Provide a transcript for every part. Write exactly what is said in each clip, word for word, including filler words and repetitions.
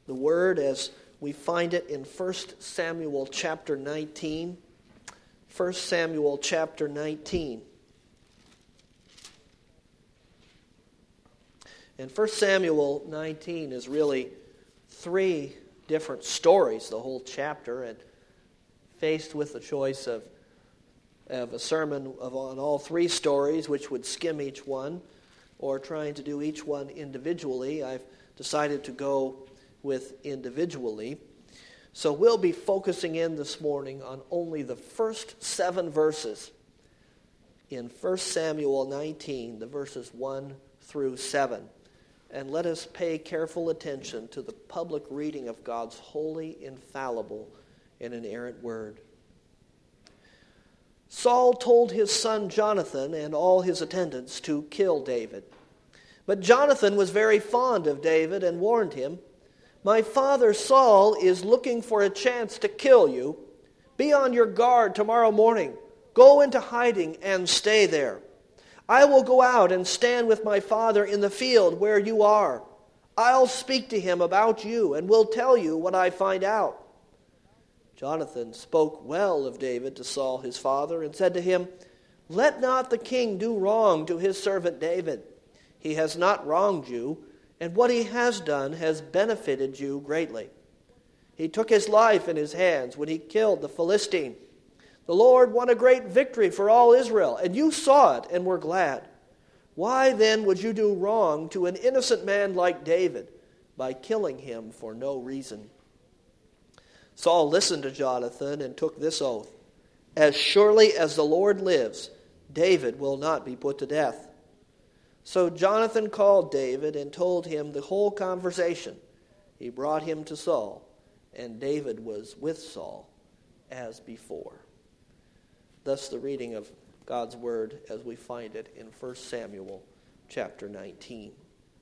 the Word as we find it in First Samuel chapter nineteen. First Samuel chapter nineteen. And First Samuel nineteen is really three different stories, the whole chapter, and faced with the choice of, of a sermon of, on all three stories, which would skim each one, or trying to do each one individually, I've decided to go with individually. So we'll be focusing in this morning on only the first seven verses in First Samuel nineteen, the verses one through seven. And let us pay careful attention to the public reading of God's holy, infallible, and inerrant word. Saul told his son Jonathan and all his attendants to kill David. But Jonathan was very fond of David and warned him, "My father Saul is looking for a chance to kill you. Be on your guard tomorrow morning. Go into hiding and stay there. I will go out and stand with my father in the field where you are. I'll speak to him about you and will tell you what I find out." Jonathan spoke well of David to Saul his father and said to him, "Let not the king do wrong to his servant David. He has not wronged you, and what he has done has benefited you greatly. He took his life in his hands when he killed the Philistine. The Lord won a great victory for all Israel, and you saw it and were glad. Why then would you do wrong to an innocent man like David by killing him for no reason?" Saul listened to Jonathan and took this oath, "As surely as the Lord lives, David will not be put to death." So Jonathan called David and told him the whole conversation. He brought him to Saul, and David was with Saul as before. Thus the reading of God's word as we find it in First Samuel chapter nineteen.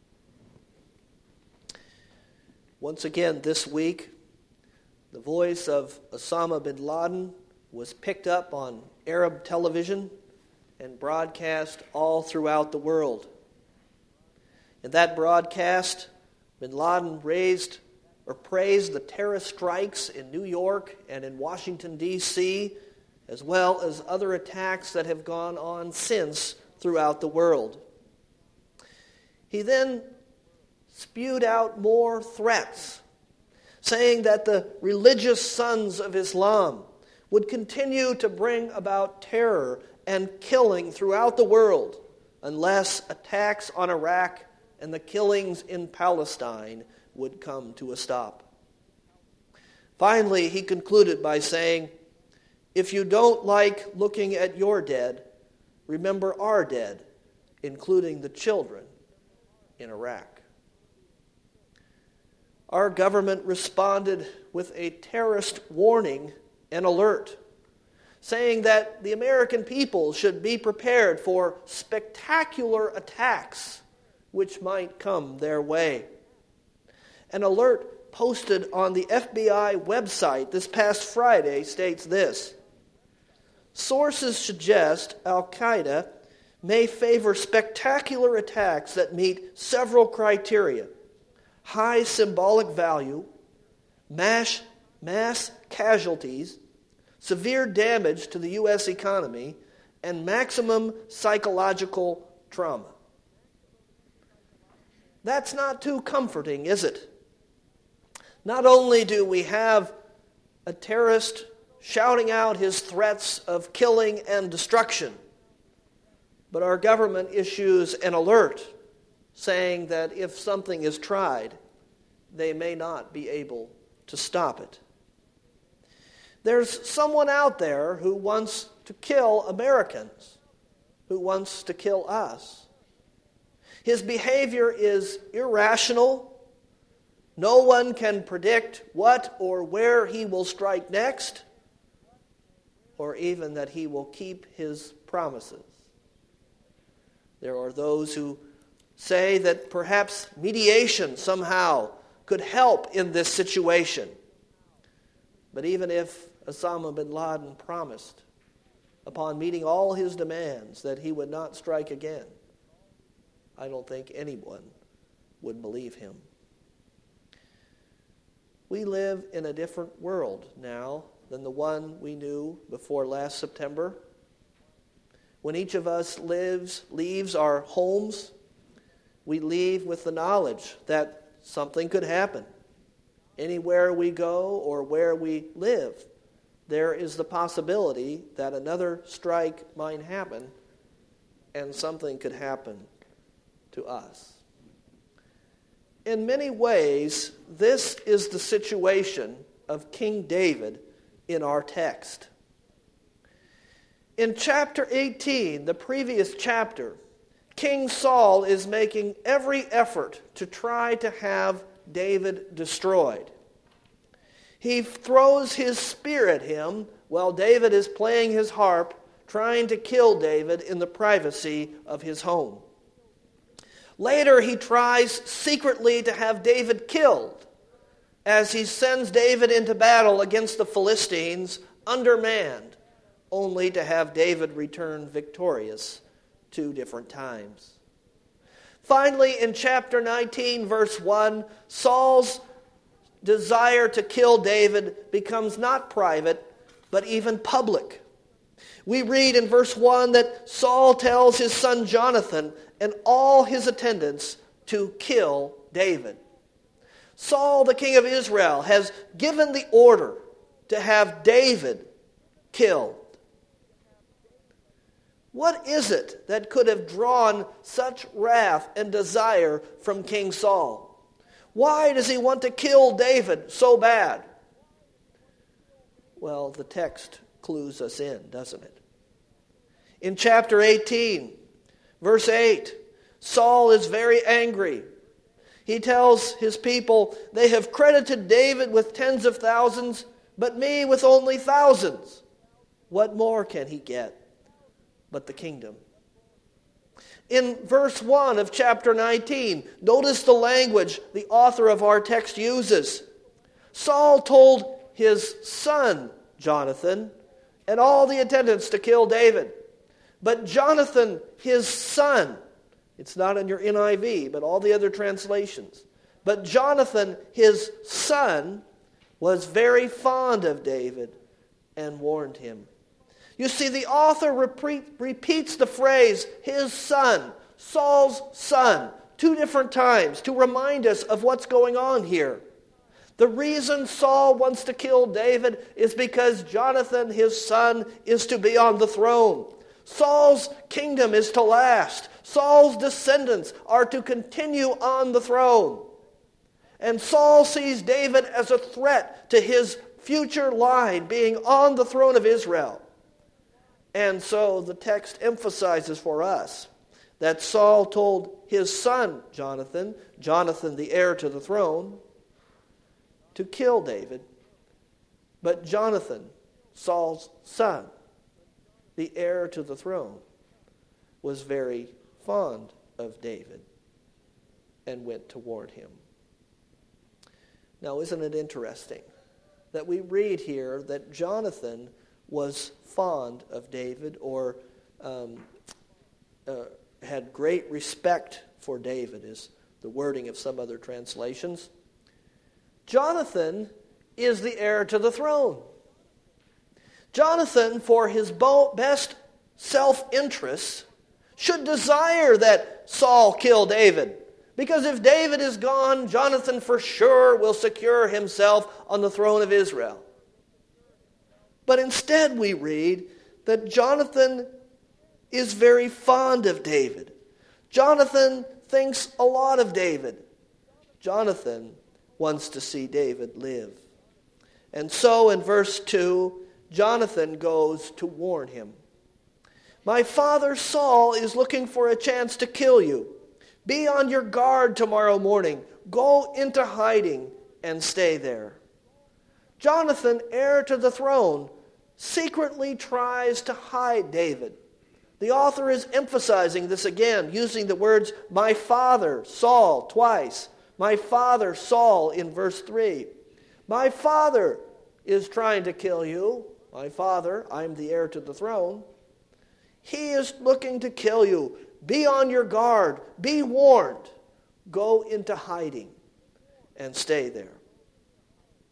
Once again this week, the voice of Osama bin Laden was picked up on Arab television and broadcast all throughout the world. In that broadcast, bin Laden raised or praised the terrorist strikes in New York and in Washington, D C, as well as other attacks that have gone on since throughout the world. He then spewed out more threats, saying that the religious sons of Islam would continue to bring about terror and killing throughout the world unless attacks on Iraq and the killings in Palestine would come to a stop. Finally, he concluded by saying, "If you don't like looking at your dead, remember our dead, including the children in Iraq." Our government responded with a terrorist warning and alert, saying that the American people should be prepared for spectacular attacks which might come their way. An alert posted on the F B I website this past Friday states this: "Sources suggest Al-Qaeda may favor spectacular attacks that meet several criteria: high symbolic value, mass, mass casualties, severe damage to the U S economy, and maximum psychological trauma." That's not too comforting, is it? Not only do we have a terrorist shouting out his threats of killing and destruction, but our government issues an alert saying that if something is tried, they may not be able to stop it. There's someone out there who wants to kill Americans, who wants to kill us. His behavior is irrational. No one can predict what or where he will strike next, or even that he will keep his promises. There are those who say that perhaps mediation somehow could help in this situation. But even if Osama bin Laden promised, upon meeting all his demands, that he would not strike again, I don't think anyone would believe him. We live in a different world now than the one we knew before last September. When each of us lives, leaves our homes, we leave with the knowledge that something could happen. Anywhere we go or where we live, there is the possibility that another strike might happen and something could happen to us. In many ways, this is the situation of King David in our text. In chapter eighteen, the previous chapter, King Saul is making every effort to try to have David destroyed. He throws his spear at him while David is playing his harp, trying to kill David in the privacy of his home. Later, he tries secretly to have David killed as he sends David into battle against the Philistines undermanned, only to have David return victorious two different times. Finally, in chapter nineteen, verse one, Saul's desire to kill David becomes not private, but even public. We read in verse one that Saul tells his son Jonathan and all his attendants to kill David. Saul, the king of Israel, has given the order to have David killed. What is it that could have drawn such wrath and desire from King Saul? Why does he want to kill David so bad? Well, the text clues us in, doesn't it? In chapter eighteen, verse eight, Saul is very angry. He tells his people, "They have credited David with tens of thousands, but me with only thousands. What more can he get but the kingdom?" In verse one of chapter nineteen, notice the language the author of our text uses. Saul told his son, Jonathan, and all the attendants to kill David. But Jonathan, his son, it's not in your N I V, but all the other translations. But Jonathan, his son, was very fond of David and warned him. You see, the author repeat, repeats the phrase, his son, Saul's son, two different times to remind us of what's going on here. The reason Saul wants to kill David is because Jonathan, his son, is to be on the throne. Saul's kingdom is to last. Saul's descendants are to continue on the throne. And Saul sees David as a threat to his future line being on the throne of Israel. And so the text emphasizes for us that Saul told his son Jonathan, Jonathan the heir to the throne, to kill David. But Jonathan, Saul's son, the heir to the throne, was very fond of David and went to warn him. Now, isn't it interesting that we read here that Jonathan was fond of David, or um, uh, had great respect for David, is the wording of some other translations. Jonathan is the heir to the throne. Jonathan, for his bo- best self-interest, should desire that Saul kill David. Because if David is gone, Jonathan for sure will secure himself on the throne of Israel. But instead we read that Jonathan is very fond of David. Jonathan thinks a lot of David. Jonathan wants to see David live. And so in verse two, Jonathan goes to warn him. "My father Saul is looking for a chance to kill you. Be on your guard tomorrow morning. Go into hiding and stay there." Jonathan, heir to the throne, secretly tries to hide David. The author is emphasizing this again, using the words, "my father, Saul," twice. "My father, Saul," in verse three. My father is trying to kill you. My father, I'm the heir to the throne. He is looking to kill you. Be on your guard. Be warned. Go into hiding and stay there.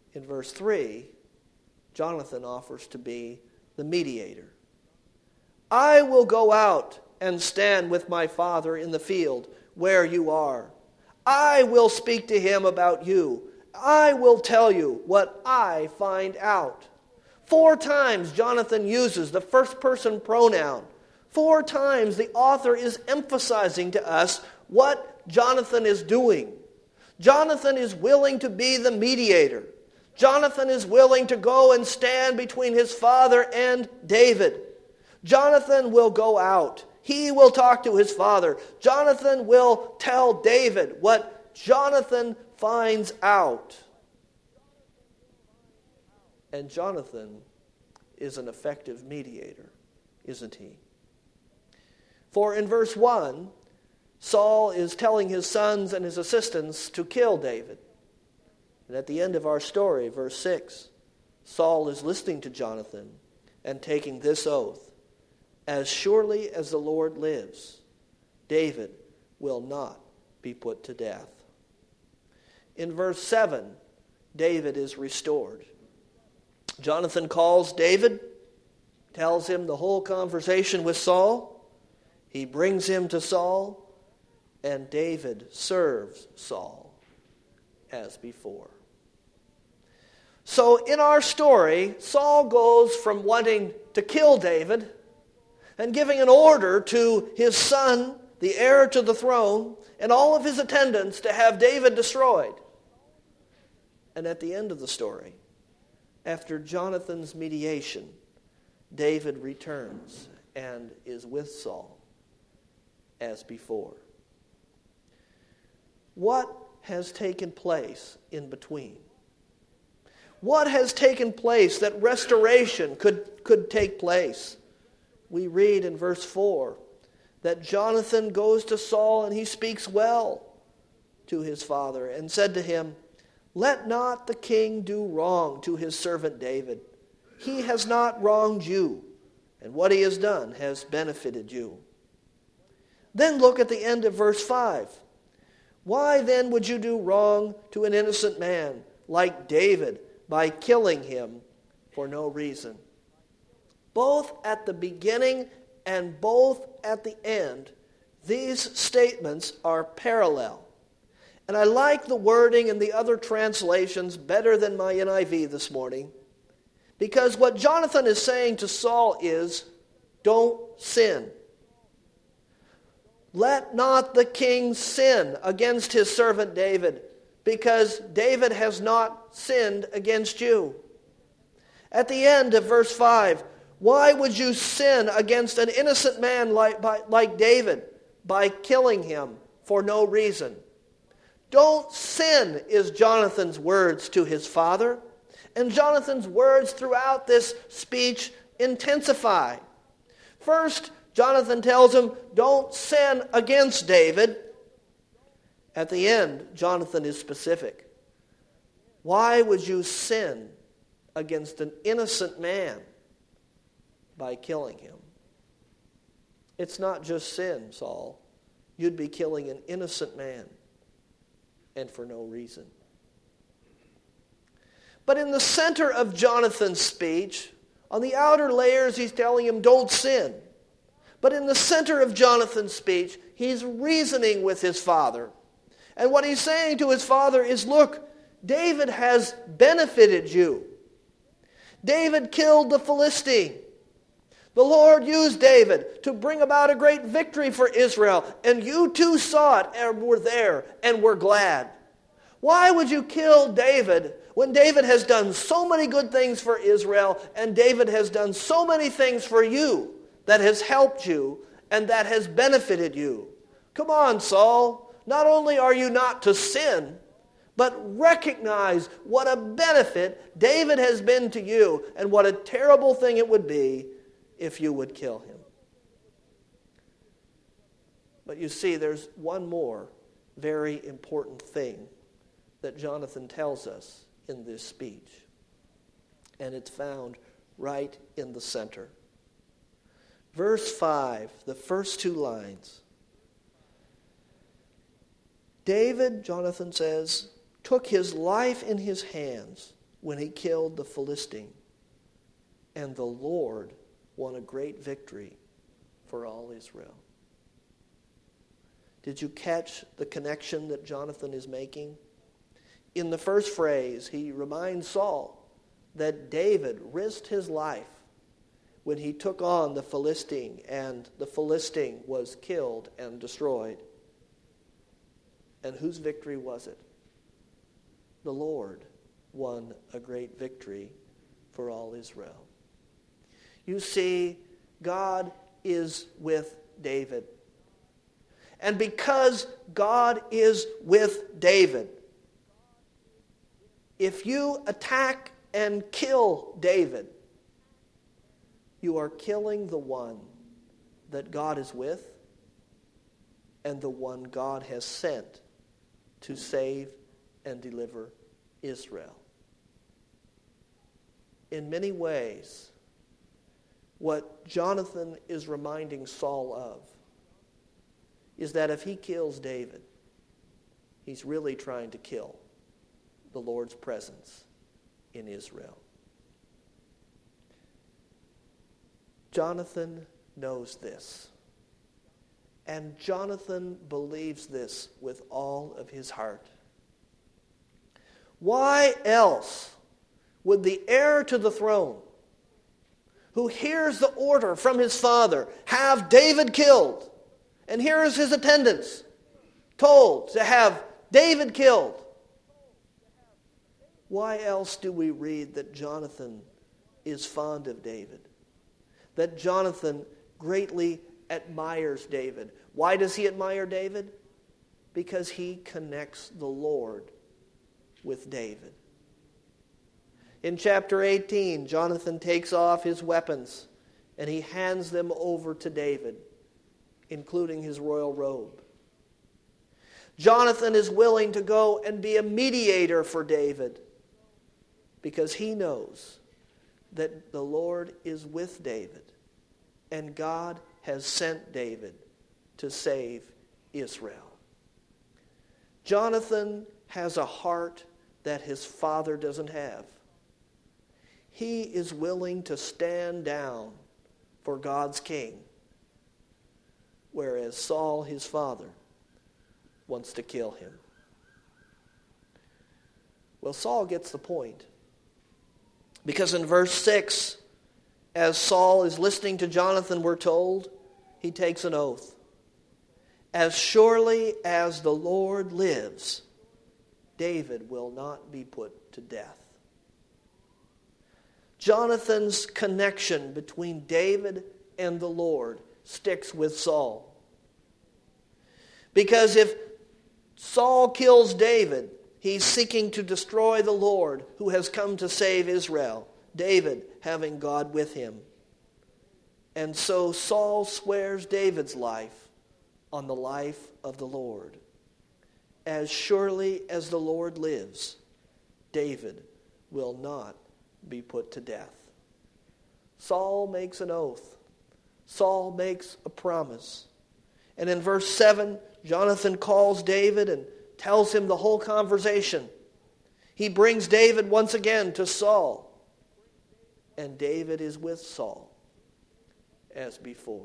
In verse three, Jonathan offers to be the mediator. I will go out and stand with my father in the field where you are. I will speak to him about you. I will tell you what I find out. Four times Jonathan uses the first person pronoun. Four times the author is emphasizing to us what Jonathan is doing. Jonathan is willing to be the mediator. Jonathan is willing to go and stand between his father and David. Jonathan will go out. He will talk to his father. Jonathan will tell David what Jonathan finds out. And Jonathan is an effective mediator, isn't he? For in verse one, Saul is telling his sons and his assistants to kill David. And at the end of our story, verse six, Saul is listening to Jonathan and taking this oath: as surely as the Lord lives, David will not be put to death. In verse seven, David is restored. Jonathan calls David, tells him the whole conversation with Saul. He brings him to Saul, and David serves Saul as before. So in our story, Saul goes from wanting to kill David and giving an order to his son, the heir to the throne, and all of his attendants to have David destroyed. And at the end of the story, after Jonathan's mediation, David returns and is with Saul as before. What has taken place in between? What has taken place that restoration could, could take place? We read in verse four that Jonathan goes to Saul and he speaks well to his father and said to him, "Let not the king do wrong to his servant David. He has not wronged you, and what he has done has benefited you." Then look at the end of verse five. Why then would you do wrong to an innocent man like David by killing him for no reason? Both at the beginning and both at the end, these statements are parallel. And I like the wording in the other translations better than my N I V this morning, because what Jonathan is saying to Saul is, don't sin. Let not the king sin against his servant David, because David has not sinned against you. At the end of verse five, why would you sin against an innocent man like, by, like David by killing him for no reason? Don't sin is Jonathan's words to his father. And Jonathan's words throughout this speech intensify. First, Jonathan tells him, don't sin against David. At the end, Jonathan is specific. Why would you sin against an innocent man by killing him? It's not just sin, Saul. You'd be killing an innocent man, and for no reason. But in the center of Jonathan's speech, on the outer layers, he's telling him, don't sin. But in the center of Jonathan's speech, he's reasoning with his father. And what he's saying to his father is, look, David has benefited you. David killed the Philistine. The Lord used David to bring about a great victory for Israel, and you too saw it and were there and were glad. Why would you kill David when David has done so many good things for Israel and David has done so many things for you that has helped you and that has benefited you? Come on, Saul. Not only are you not to sin, but recognize what a benefit David has been to you and what a terrible thing it would be if you would kill him. But you see, there's one more very important thing that Jonathan tells us in this speech. And it's found right in the center. Verse five, the first two lines. David, Jonathan says, took his life in his hands when he killed the Philistine, and the Lord won a great victory for all Israel. Did you catch the connection that Jonathan is making? In the first phrase, he reminds Saul that David risked his life when he took on the Philistine, and the Philistine was killed and destroyed. And whose victory was it? The Lord won a great victory for all Israel. You see, God is with David. And because God is with David, if you attack and kill David, you are killing the one that God is with and the one God has sent to save and deliver Israel. In many ways, what Jonathan is reminding Saul of is that if he kills David, he's really trying to kill the Lord's presence in Israel. Jonathan knows this. And Jonathan believes this with all of his heart. Why else would the heir to the throne, who hears the order from his father, have David killed, and here is his attendants told to have David killed? Why else do we read that Jonathan is fond of David? That Jonathan greatly admires David. Why does he admire David? Because he connects the Lord with David. In chapter eighteen, Jonathan takes off his weapons and he hands them over to David, including his royal robe. Jonathan is willing to go and be a mediator for David because he knows that the Lord is with David and God has sent David to save Israel. Jonathan has a heart that his father doesn't have. He is willing to stand down for God's king, whereas Saul, his father, wants to kill him. Well, Saul gets the point. Because in verse six, as Saul is listening to Jonathan, we're told, he takes an oath. As surely as the Lord lives, David will not be put to death. Jonathan's connection between David and the Lord sticks with Saul. Because if Saul kills David, he's seeking to destroy the Lord who has come to save Israel, David having God with him. And so Saul swears David's life on the life of the Lord. As surely as the Lord lives, David will not be put to death. Saul makes an oath. Saul makes a promise. And in verse seven, Jonathan calls David and tells him the whole conversation. He brings David once again to Saul. And David is with Saul as before.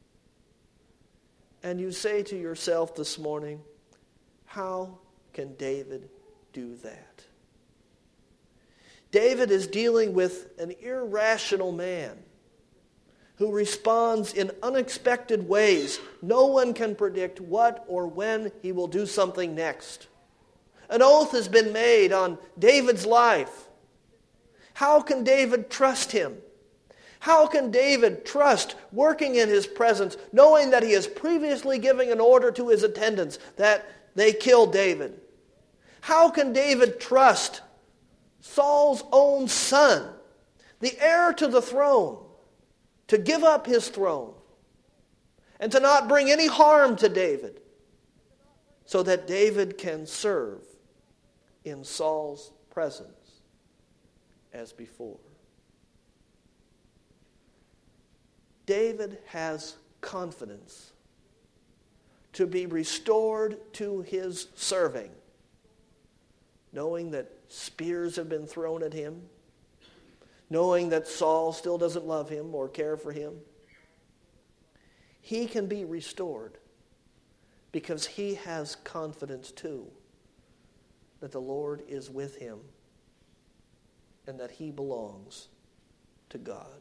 And you say to yourself this morning, how can David do that? David is dealing with an irrational man who responds in unexpected ways. No one can predict what or when he will do something next. An oath has been made on David's life. How can David trust him? How can David trust working in his presence, knowing that he has previously given an order to his attendants that they kill David? How can David trust Saul's own son, the heir to the throne, to give up his throne and to not bring any harm to David so that David can serve in Saul's presence as before? David has confidence to be restored to his serving knowing that spears have been thrown at him, knowing that Saul still doesn't love him or care for him, he can be restored because he has confidence too that the Lord is with him and that he belongs to God.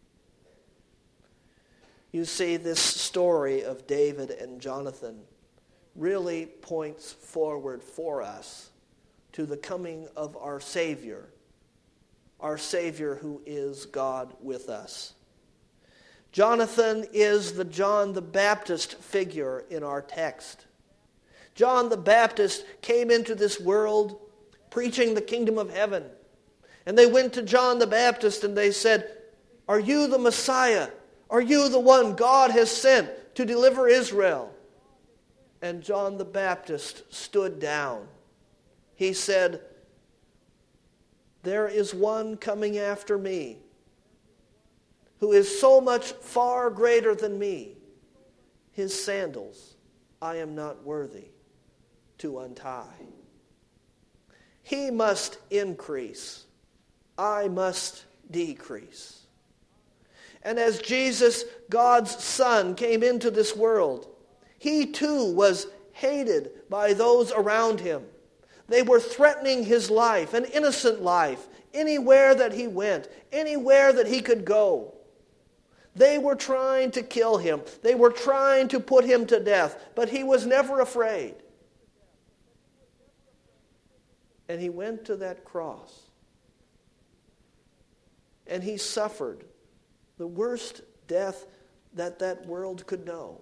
You see, this story of David and Jonathan really points forward for us to the coming of our Savior, our Savior who is God with us. Jonathan is the John the Baptist figure in our text. John the Baptist came into this world preaching the kingdom of heaven. And they went to John the Baptist and they said, "Are you the Messiah? Are you the one God has sent to deliver Israel?" And John the Baptist stood down. He said, "There is one coming after me who is so much far greater than me. His sandals I am not worthy to untie. He must increase. I must decrease." And as Jesus, God's Son, came into this world, he too was hated by those around him. They were threatening his life, an innocent life, anywhere that he went, anywhere that he could go. They were trying to kill him. They were trying to put him to death, but he was never afraid. And he went to that cross. And he suffered the worst death that that world could know.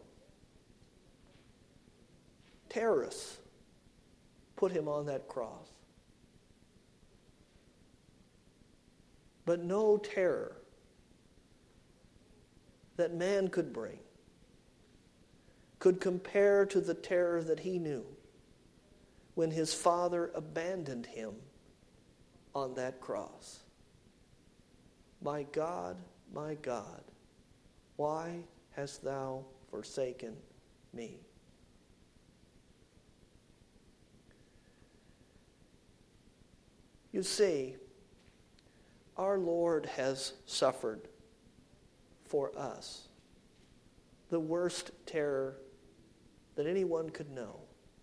Terrorists put him on that cross. But no terror that man could bring could compare to the terror that he knew when his Father abandoned him on that cross. "My God, my God, why hast thou forsaken me?" You see, our Lord has suffered for us the worst terror that anyone could know.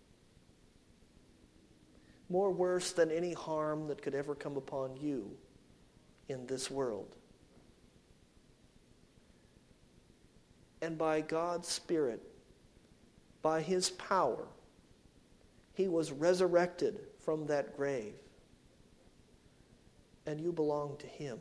More worse than any harm that could ever come upon you in this world. And by God's Spirit, by his power, he was resurrected from that grave. And you belong to him.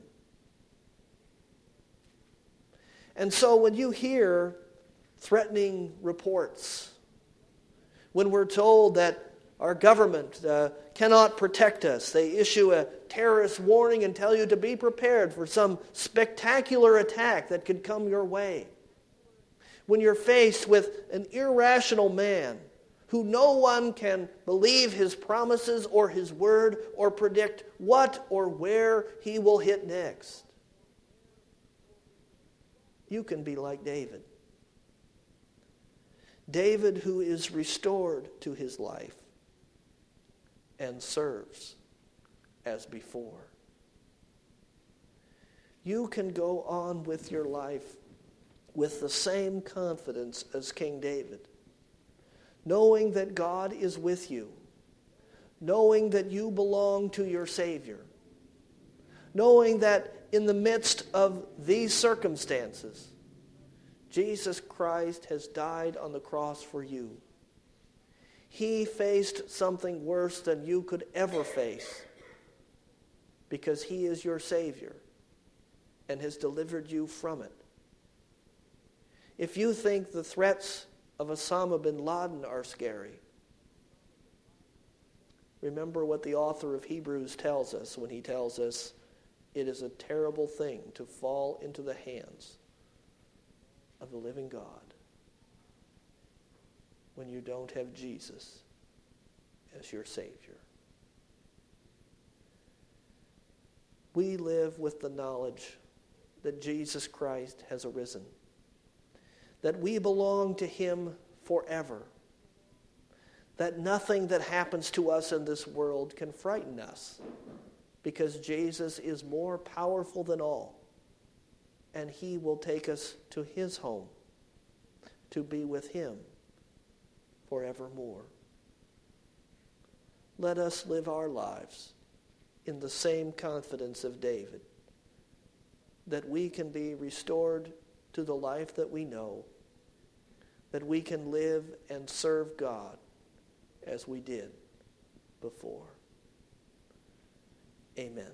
And so when you hear threatening reports, when we're told that our government uh, cannot protect us, they issue a terrorist warning and tell you to be prepared for some spectacular attack that could come your way. When you're faced with an irrational man who no one can believe his promises or his word or predict what or where he will hit next, you can be like David. David, who is restored to his life and serves as before. You can go on with your life with the same confidence as King David, knowing that God is with you, knowing that you belong to your Savior, knowing that in the midst of these circumstances, Jesus Christ has died on the cross for you. He faced something worse than you could ever face because he is your Savior and has delivered you from it. If you think the threats of Osama bin Laden are scary, remember what the author of Hebrews tells us when he tells us it is a terrible thing to fall into the hands of the living God when you don't have Jesus as your Savior. We live with the knowledge that Jesus Christ has arisen, that we belong to him forever, that nothing that happens to us in this world can frighten us, because Jesus is more powerful than all, and he will take us to his home to be with him forevermore. Let us live our lives in the same confidence of David, that we can be restored to the life that we know, that we can live and serve God as we did before. Amen.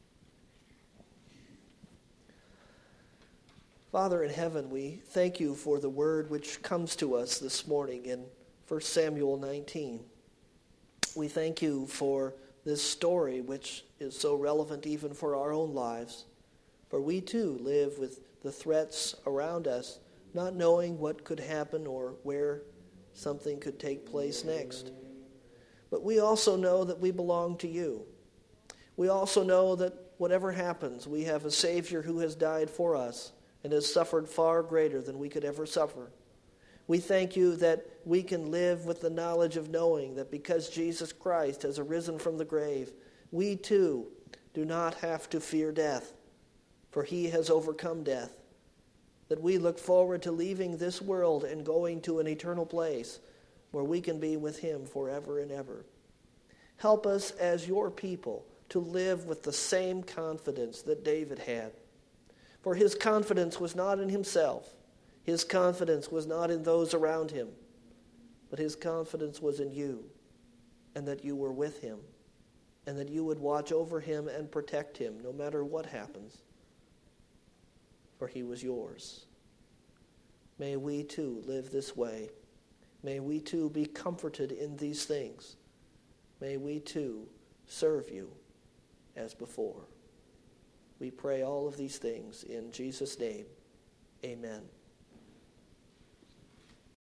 Father in heaven, we thank you for the word which comes to us this morning in First Samuel nineteen. We thank you for this story, which is so relevant even for our own lives. For we too live with the threats around us, not knowing what could happen or where something could take place next. But we also know that we belong to you. We also know that whatever happens, we have a Savior who has died for us and has suffered far greater than we could ever suffer. We thank you that we can live with the knowledge of knowing that because Jesus Christ has arisen from the grave, we too do not have to fear death, for he has overcome death. That we look forward to leaving this world and going to an eternal place where we can be with him forever and ever. Help us as your people to live with the same confidence that David had. For his confidence was not in himself. His confidence was not in those around him. But his confidence was in you, and that you were with him, and that you would watch over him and protect him no matter what happens. For he was yours. May we too live this way. May we too be comforted in these things. May we too serve you as before. We pray all of these things in Jesus' name. Amen.